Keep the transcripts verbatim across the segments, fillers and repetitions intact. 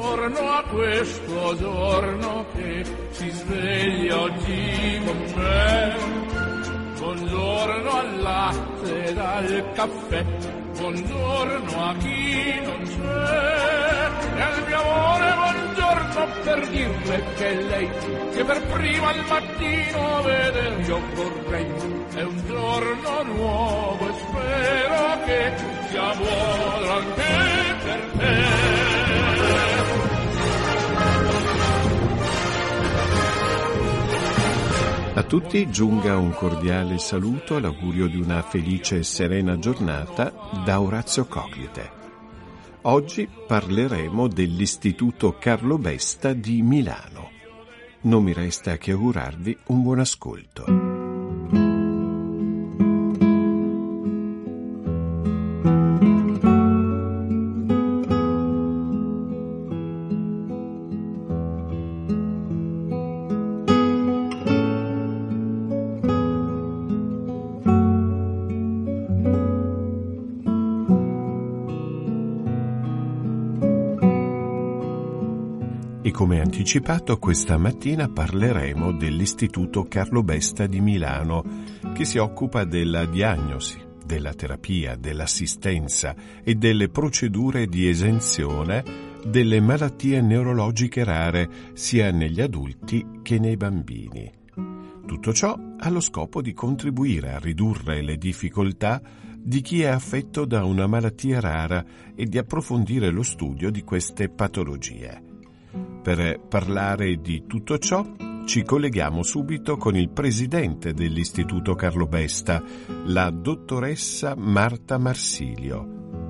Buongiorno a questo giorno che si sveglia oggi con me. Buongiorno al latte ed al caffè. Buongiorno a chi non c'è. E al mio amore buongiorno per dirle che lei che per prima al mattino veder io vorrei. È un giorno nuovo e spero che sia buono anche per te. A tutti giunga un cordiale saluto all'augurio di una felice e serena giornata da Orazio Coclite. Oggi parleremo dell'Istituto Carlo Besta di Milano. Non mi resta che augurarvi un buon ascolto. E come anticipato, questa mattina parleremo dell'Istituto Carlo Besta di Milano, che si occupa della diagnosi, della terapia, dell'assistenza e delle procedure di esenzione delle malattie neurologiche rare sia negli adulti che nei bambini. Tutto ciò ha lo scopo di contribuire a ridurre le difficoltà di chi è affetto da una malattia rara e di approfondire lo studio di queste patologie. Per parlare di tutto ciò ci colleghiamo subito con il presidente dell'Istituto Carlo Besta, la dottoressa Marta Marsilio.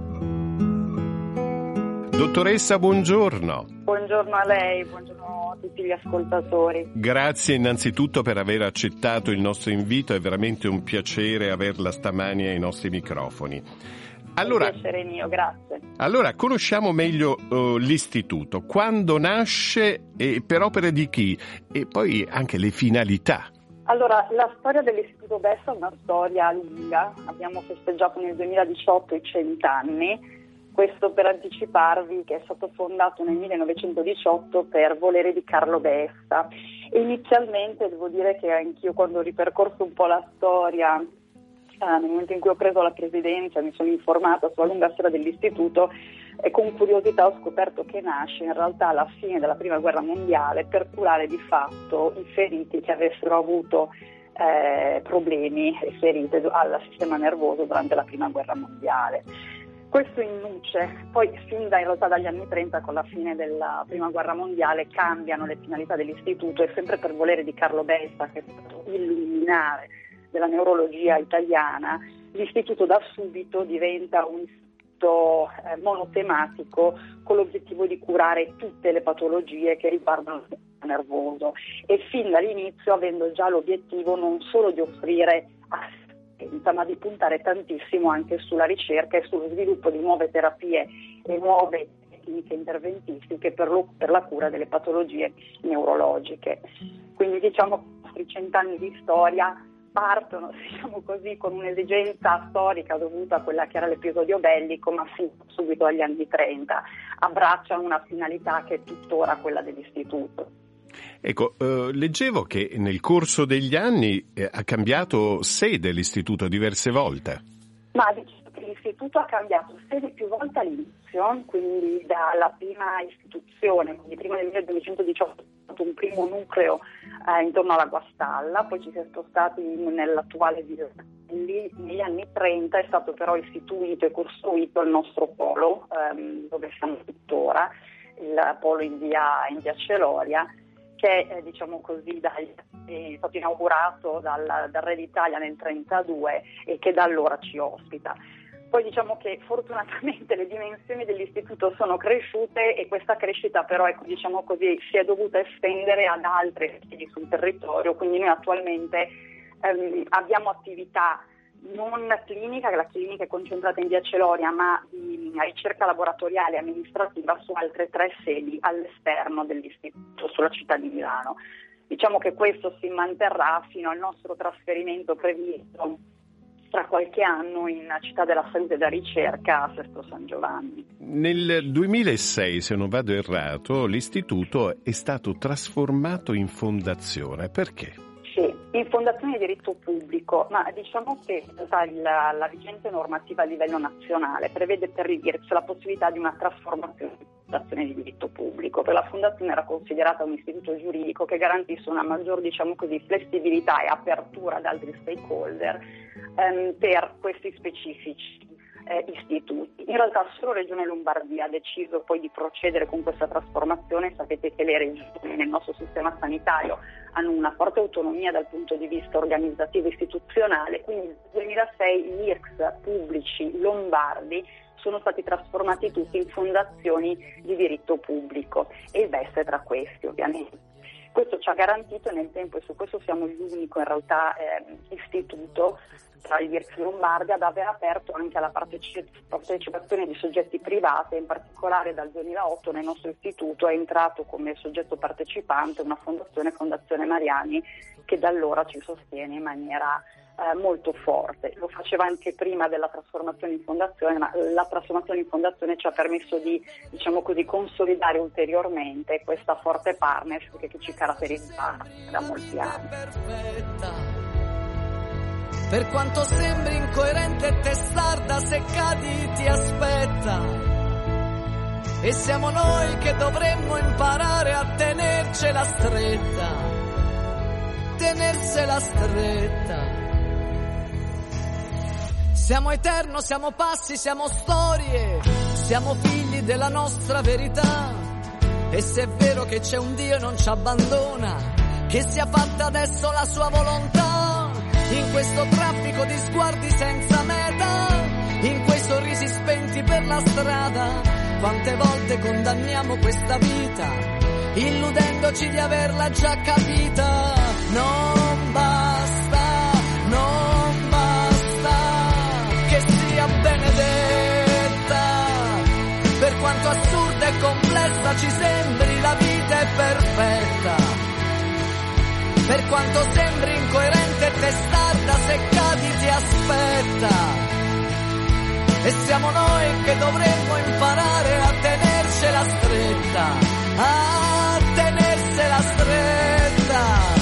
Dottoressa, buongiorno. Buongiorno a lei, buongiorno a tutti gli ascoltatori. Grazie innanzitutto per aver accettato il nostro invito, è veramente un piacere averla stamani ai nostri microfoni. Allora, un piacere mio, grazie. Allora, conosciamo meglio uh, l'istituto, quando nasce e per opere di chi e poi anche le finalità. Allora, la storia dell'Istituto Besta è una storia lunga, abbiamo festeggiato nel duemiladiciotto i cent'anni, questo per anticiparvi che è stato fondato nel millenovecentodiciotto per volere di Carlo Besta. E inizialmente devo dire che anch'io quando ho ripercorso un po' la storia, nel momento in cui ho preso la presidenza, mi sono informata sulla lunga storia dell'istituto e con curiosità ho scoperto che nasce in realtà alla fine della prima guerra mondiale per curare di fatto i feriti che avessero avuto eh, problemi e ferite al sistema nervoso durante la prima guerra mondiale. Questo in nuce, poi fin da, in realtà dagli anni trenta con la fine della prima guerra mondiale cambiano le finalità dell'istituto e sempre per volere di Carlo Besta, che è stato illuminare della neurologia italiana, l'istituto da subito diventa un istituto eh, monotematico con l'obiettivo di curare tutte le patologie che riguardano il sistema nervoso e fin dall'inizio avendo già l'obiettivo non solo di offrire assistenza ma di puntare tantissimo anche sulla ricerca e sullo sviluppo di nuove terapie e nuove tecniche interventistiche per, lo, per la cura delle patologie neurologiche. Quindi diciamo che i nostri cent'anni di storia partono, diciamo così, con un'esigenza storica dovuta a quella che era l'episodio bellico, ma fin subito agli anni trenta abbracciano una finalità che è tuttora quella dell'istituto. Ecco, eh, leggevo che nel corso degli anni eh, ha cambiato sede l'istituto diverse volte. Ma diciamo che l'istituto ha cambiato sede più volte all'inizio, quindi dalla prima istituzione, quindi prima del millenovecentodiciotto, un primo nucleo eh, intorno alla Guastalla, poi ci si è spostati nell'attuale villa. Lì negli anni trenta è stato però istituito e costruito il nostro polo, ehm, dove siamo tuttora, il polo in via, in via Celoria, che eh, diciamo così dai, è stato inaugurato dal, dal Re d'Italia nel trentadue e che da allora ci ospita. Poi diciamo che fortunatamente le dimensioni dell'istituto sono cresciute e questa crescita però ecco, diciamo così, si è dovuta estendere ad altre sedi sul territorio, quindi noi attualmente ehm, abbiamo attività non clinica, che la clinica è concentrata in via Celoria, ma di ricerca laboratoriale e amministrativa su altre tre sedi all'esterno dell'istituto, sulla città di Milano. Diciamo che questo si manterrà fino al nostro trasferimento previsto tra qualche anno in Città della Salute e della Ricerca a Sesto San Giovanni. Nel duemilasei, se non vado errato, l'istituto è stato trasformato in fondazione. Perché? Sì, in fondazione di diritto pubblico, ma diciamo che la, la vigente normativa a livello nazionale prevede per l'I R C S la possibilità di una trasformazione in fondazione di diritto pubblico. Per la fondazione era considerata un istituto giuridico che garantisse una maggior, diciamo così, flessibilità e apertura ad altri stakeholder ehm, per questi specifici eh, istituti. In realtà solo Regione Lombardia ha deciso poi di procedere con questa trasformazione. Sapete che le regioni nel nostro sistema sanitario hanno una forte autonomia dal punto di vista organizzativo e istituzionale, quindi nel duemilasei gli I R C S pubblici lombardi sono stati trasformati tutti in fondazioni di diritto pubblico e il B E S è tra questi, ovviamente. Questo ci ha garantito nel tempo, e su questo siamo l'unico in realtà eh, istituto tra gli I R C S lombardi ad aver aperto anche alla partecipazione di soggetti privati, in particolare dal duemilaotto nel nostro istituto è entrato come soggetto partecipante una fondazione, Fondazione Mariani, che da allora ci sostiene in maniera eh, molto forte. Lo faceva anche prima della trasformazione in fondazione, ma la trasformazione in fondazione ci ha permesso di, diciamo così, consolidare ulteriormente questa forte partnership che ci caratterizza da molti anni. Per quanto sembri incoerente e testarda, se cadi ti aspetta. E siamo noi che dovremmo imparare a tenercela stretta, tenersela stretta. Siamo eterno, siamo passi, siamo storie, siamo figli della nostra verità. E se è vero che c'è un Dio e non ci abbandona, che sia fatta adesso la sua volontà. In questo traffico di sguardi senza meta, in quei sorrisi spenti per la strada, quante volte condanniamo questa vita, illudendoci di averla già capita. Non basta, non basta che sia benedetta, per quanto assurda e complessa ci sembri la vita è perfetta. Per quanto sembri incoerente e testarda, se cadi ti aspetta. E siamo noi che dovremmo imparare a tenercela stretta, a tenersela stretta.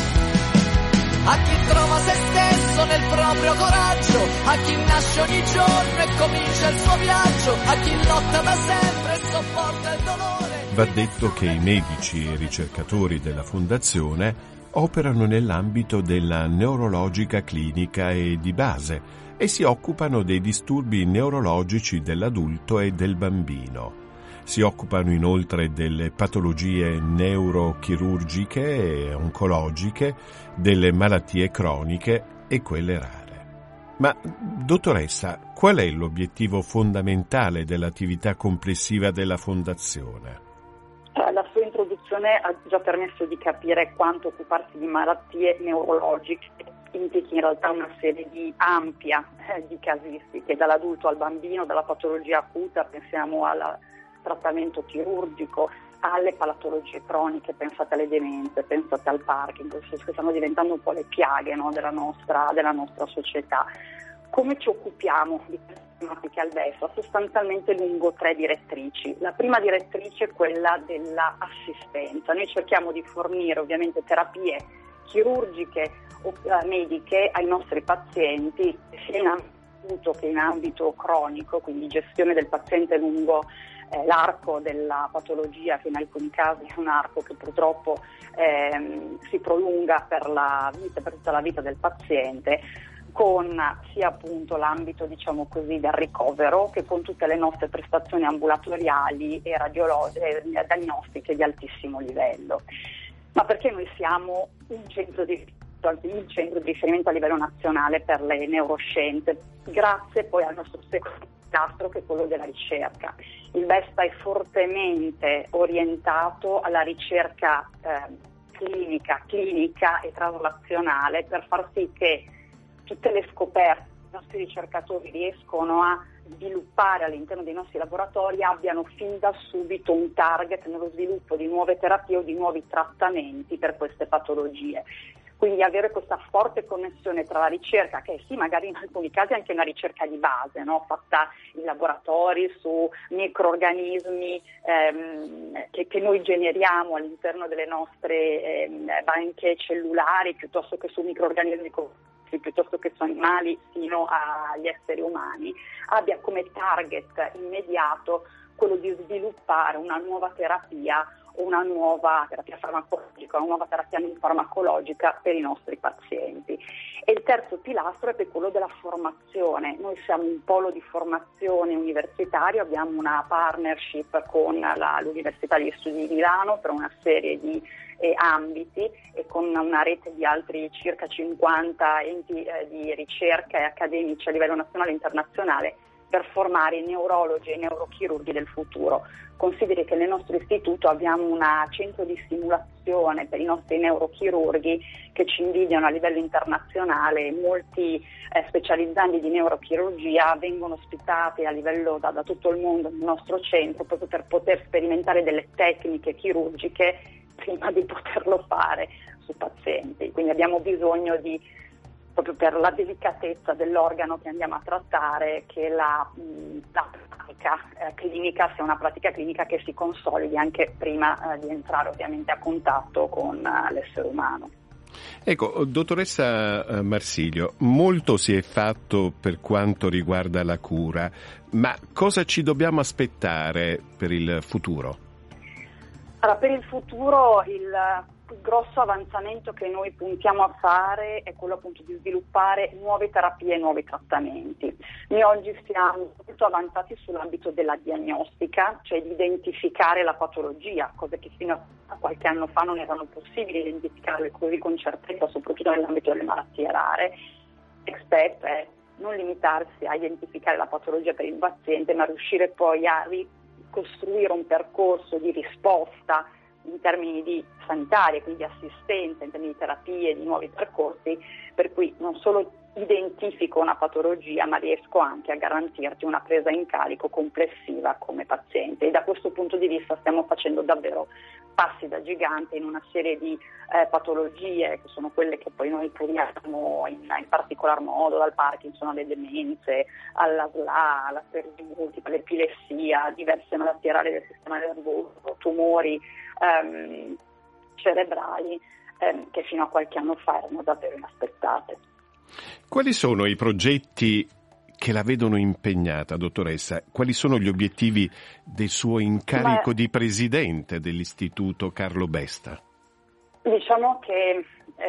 A chi trova se stesso nel proprio coraggio, a chi nasce ogni giorno e comincia il suo viaggio, a chi lotta da sempre e sopporta il dolore. Va detto che i medici e ricercatori della Fondazione operano nell'ambito della neurologica clinica e di base e si occupano dei disturbi neurologici dell'adulto e del bambino. Si occupano inoltre delle patologie neurochirurgiche e oncologiche, delle malattie croniche e quelle rare. Ma, dottoressa, qual è l'obiettivo fondamentale dell'attività complessiva della Fondazione? La sua introduzione ha già permesso di capire quanto occuparsi di malattie neurologiche implichi in realtà una serie di ampia eh, di casistiche, dall'adulto al bambino, dalla patologia acuta, pensiamo al trattamento chirurgico, alle patologie croniche, pensate alle demenze, pensate al Parkinson, che stanno diventando un po' le piaghe, no, della nostra, della nostra società. Come ci occupiamo di queste tematiche al B E S? Sostanzialmente lungo tre direttrici. La prima direttrice è quella dell'assistenza. Noi cerchiamo di fornire ovviamente terapie chirurgiche o mediche ai nostri pazienti, sia in ambito che in ambito cronico, quindi gestione del paziente lungo eh, l'arco della patologia, che in alcuni casi è un arco che purtroppo eh, si prolunga per la vita, per tutta la vita del paziente, con sia appunto l'ambito, diciamo così, del ricovero, che con tutte le nostre prestazioni ambulatoriali e radiologiche e diagnostiche di altissimo livello. Ma perché noi siamo un centro di il centro di riferimento a livello nazionale per le neuroscienze, grazie poi al nostro secondo pilastro, che è quello della ricerca. Il B E S è fortemente orientato alla ricerca eh, clinica, clinica e traslazionale, per far sì che tutte le scoperte che i nostri ricercatori riescono a sviluppare all'interno dei nostri laboratori abbiano fin da subito un target nello sviluppo di nuove terapie o di nuovi trattamenti per queste patologie. Quindi avere questa forte connessione tra la ricerca, che sì, magari in alcuni casi è anche una ricerca di base, no? Fatta in laboratori su microrganismi ehm, che, che noi generiamo all'interno delle nostre ehm, banche cellulari, piuttosto che su microrganismi piuttosto che su animali fino agli esseri umani, abbia come target immediato quello di sviluppare una nuova terapia o una nuova terapia farmacologica, una nuova terapia non farmacologica per i nostri pazienti. E il terzo pilastro è per quello della formazione. Noi siamo un polo di formazione universitario, abbiamo una partnership con la, l'Università degli Studi di Milano per una serie di eh, ambiti e con una rete di altri circa cinquanta enti eh, di ricerca e accademici a livello nazionale e internazionale per formare i neurologi e i neurochirurghi del futuro. Consideri che nel nostro istituto abbiamo un centro di simulazione per i nostri neurochirurghi che ci invidiano a livello internazionale. Molti eh, specializzandi di neurochirurgia vengono ospitati a livello da, da tutto il mondo nel nostro centro proprio per poter sperimentare delle tecniche chirurgiche prima di poterlo fare su pazienti. Quindi abbiamo bisogno di, proprio per la delicatezza dell'organo che andiamo a trattare, che la, la pratica eh, clinica sia una pratica clinica che si consolidi anche prima eh, di entrare ovviamente a contatto con eh, l'essere umano. Ecco, dottoressa Marsilio, molto si è fatto per quanto riguarda la cura, ma cosa ci dobbiamo aspettare per il futuro? Allora, per il futuro il Il grosso avanzamento che noi puntiamo a fare è quello appunto di sviluppare nuove terapie e nuovi trattamenti. Noi oggi siamo molto avanzati sull'ambito della diagnostica, cioè di identificare la patologia, cose che fino a qualche anno fa non erano possibili identificare così con certezza, soprattutto nell'ambito delle malattie rare. Next step è non limitarsi a identificare la patologia per il paziente, ma riuscire poi a ricostruire un percorso di risposta in termini di sanitaria, quindi di assistenza, in termini di terapie, di nuovi percorsi, per cui non solo identifico una patologia, ma riesco anche a garantirti una presa in carico complessiva come paziente. E da questo punto di vista stiamo facendo davvero passi da gigante in una serie di eh, patologie che sono quelle che poi noi curiamo in, in particolar modo, dal Parkinson alle demenze, alla S L A, alla sclerosi multipla, all'epilessia, diverse malattie rare del sistema nervoso, tumori ehm, cerebrali ehm, che fino a qualche anno fa erano davvero inaspettate. Quali sono i progetti che la vedono impegnata, dottoressa? Quali sono gli obiettivi del suo incarico Ma, di presidente dell'Istituto Carlo Besta? Diciamo che,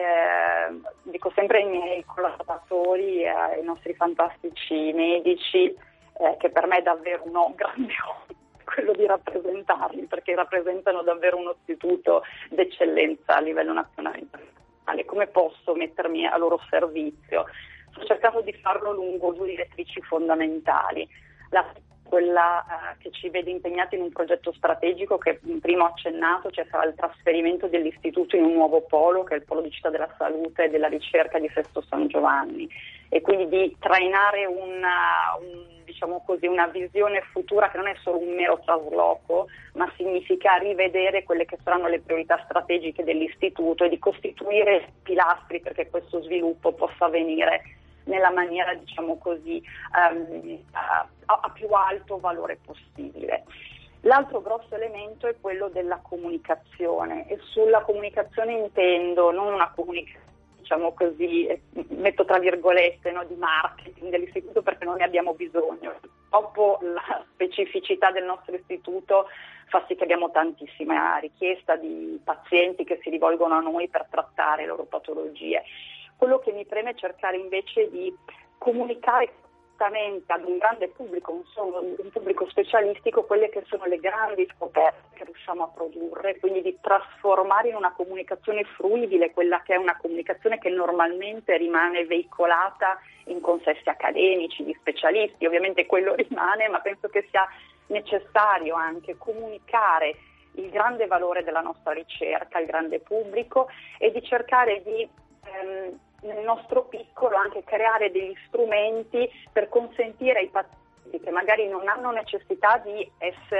eh, dico sempre ai miei collaboratori, eh, ai nostri fantastici medici, eh, che per me è davvero un grande onore quello di rappresentarli, perché rappresentano davvero uno istituto d'eccellenza a livello nazionale e internazionale. Come posso mettermi a loro servizio? Sto cercando di farlo lungo due direttrici fondamentali. La quella eh, che ci vede impegnati in un progetto strategico che prima ho accennato, cioè sarà il trasferimento dell'istituto in un nuovo polo, che è il polo di Città della Salute e della Ricerca di Sesto San Giovanni, e quindi di trainare una, un, diciamo così, una visione futura che non è solo un mero trasloco, ma significa rivedere quelle che saranno le priorità strategiche dell'istituto e di costituire pilastri perché questo sviluppo possa avvenire nella maniera, diciamo così, um, a, a più alto valore possibile. L'altro grosso elemento è quello della comunicazione, e sulla comunicazione intendo non una comunicazione, diciamo così, metto tra virgolette, no, di marketing dell'istituto, perché non ne abbiamo bisogno. Dopo la specificità del nostro istituto fa sì che abbiamo tantissima richiesta di pazienti che si rivolgono a noi per trattare le loro patologie. Quello che mi preme è cercare invece di comunicare ad un grande pubblico, non solo un pubblico specialistico, quelle che sono le grandi scoperte che riusciamo a produrre, quindi di trasformare in una comunicazione fruibile quella che è una comunicazione che normalmente rimane veicolata in consessi accademici, di specialisti. Ovviamente quello rimane, ma penso che sia necessario anche comunicare il grande valore della nostra ricerca al grande pubblico e di cercare di ehm, nel nostro piccolo anche creare degli strumenti per consentire ai pazienti che magari non hanno necessità di essere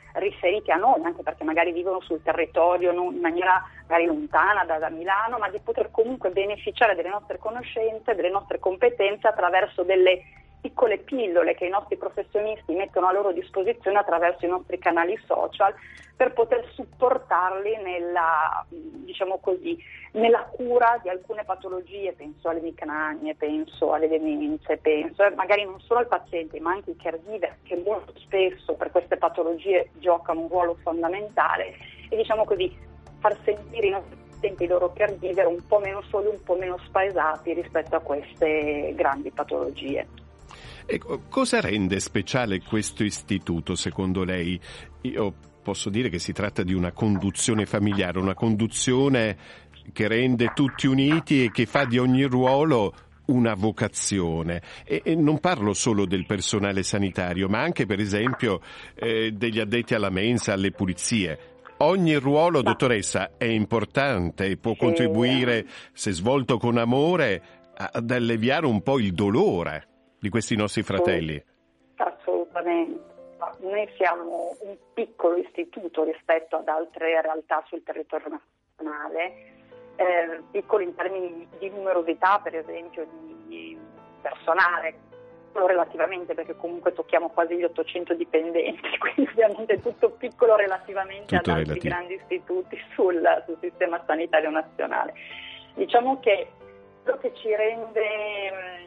riferiti a noi, anche perché magari vivono sul territorio non in maniera magari lontana da, da Milano, ma di poter comunque beneficiare delle nostre conoscenze, delle nostre competenze attraverso delle piccole pillole che i nostri professionisti mettono a loro disposizione attraverso i nostri canali social, per poter supportarli nella, diciamo così, nella cura di alcune patologie. Penso alle emicranie, penso alle demenze, penso eh, magari non solo al paziente ma anche ai caregiver, che molto spesso per queste patologie giocano un ruolo fondamentale, e diciamo così far sentire i nostri pazienti, i loro caregiver, un po' meno soli, un po' meno spaesati rispetto a queste grandi patologie. Ecco, cosa rende speciale questo istituto secondo lei? Io posso dire che si tratta di una conduzione familiare, una conduzione che rende tutti uniti e che fa di ogni ruolo una vocazione. E, e non parlo solo del personale sanitario, ma anche per esempio eh, degli addetti alla mensa, alle pulizie. Ogni ruolo, dottoressa, è importante e può contribuire, se svolto con amore, ad alleviare un po' il dolore di questi nostri fratelli. Assolutamente. Noi siamo un piccolo istituto rispetto ad altre realtà sul territorio nazionale, eh, piccolo in termini di numerosità, per esempio, di personale, relativamente, perché comunque tocchiamo quasi gli ottocento dipendenti, quindi ovviamente è tutto piccolo relativamente tutto ad altri relativo. grandi istituti sul, sul sistema sanitario nazionale. Diciamo che quello che ci rende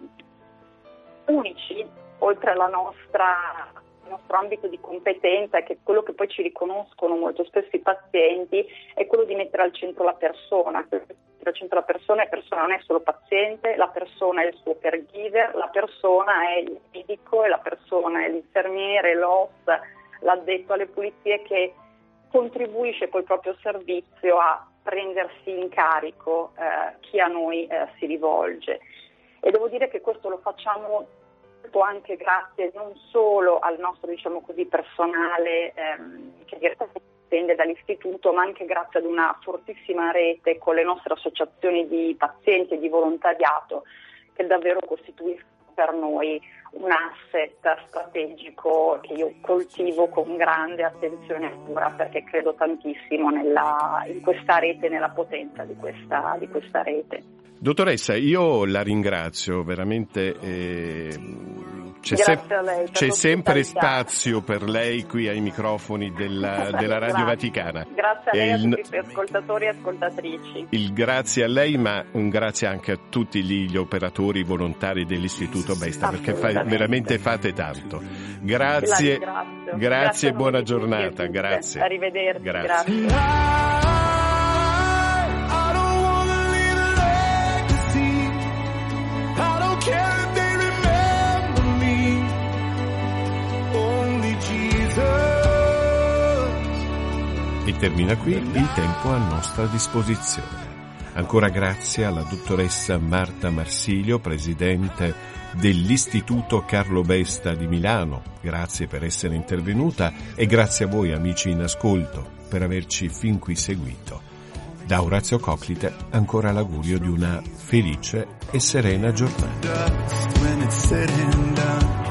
unici, oltre alla nostra, il nostro ambito di competenza, che è quello che poi ci riconoscono molto spesso i pazienti, è quello di mettere al centro la persona. Al centro la persona, la persona non è solo paziente, la persona è il suo caregiver, la persona è il medico, e la persona è l'infermiere, l'O S, l'addetto alle pulizie, che contribuisce col proprio servizio a prendersi in carico eh, chi a noi eh, si rivolge. E devo dire che questo lo facciamo anche grazie non solo al nostro, diciamo così, personale ehm, che dipende dall'istituto, ma anche grazie ad una fortissima rete con le nostre associazioni di pazienti e di volontariato, che davvero costituiscono per noi un asset strategico che io coltivo con grande attenzione e cura, perché credo tantissimo nella, in questa rete, nella potenza di questa, di questa rete. Dottoressa, io la ringrazio, veramente eh, c'è, se- lei, c'è sempre spazio per lei qui ai microfoni della, della Radio Vaticana. Grazie a lei e a il, tutti gli ascoltatori e ascoltatrici. Il grazie a lei, ma un grazie anche a tutti gli operatori volontari dell'Istituto Besta, perché fa, veramente fate tanto. Grazie, grazie, grazie e buona giornata. Grazie. Arrivederci. Grazie. Grazie. E termina qui il tempo a nostra disposizione. Ancora grazie alla dottoressa Marta Marsilio, presidente dell'Istituto Carlo Besta di Milano. Grazie per essere intervenuta e grazie a voi amici in ascolto per averci fin qui seguito. Da Orazio Coclite ancora l'augurio di una felice e serena giornata.